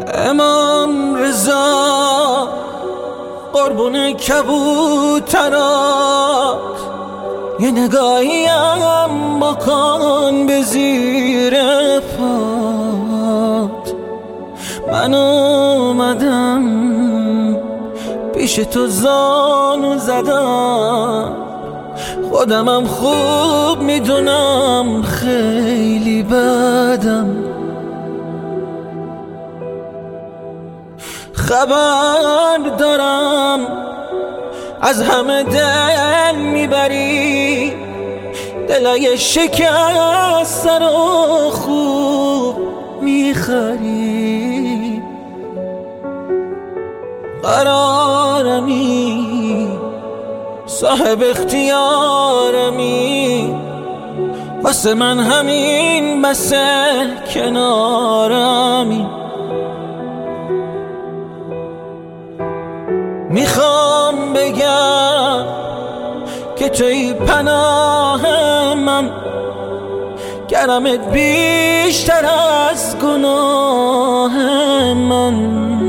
امام رضا قربون کبوترات، یه نگاهیم بکن به زیر پات. من اومدم پیش تو زانو زدم، خودمم خوب میدونم خیلی بدم. خبر دارم از همه دل میبری، دلای شکسته رو خوب میخری. قرارمی صاحب اختیارمی، واسه من همین بسه کنارمی. میخوام بگم که توی پناه من، گرمت بیشتر از گناه من.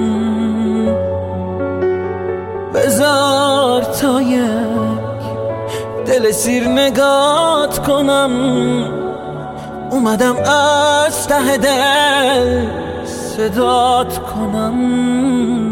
بذار تا یک دل سیر نگات کنم، اومدم از ته دل صدات کنم.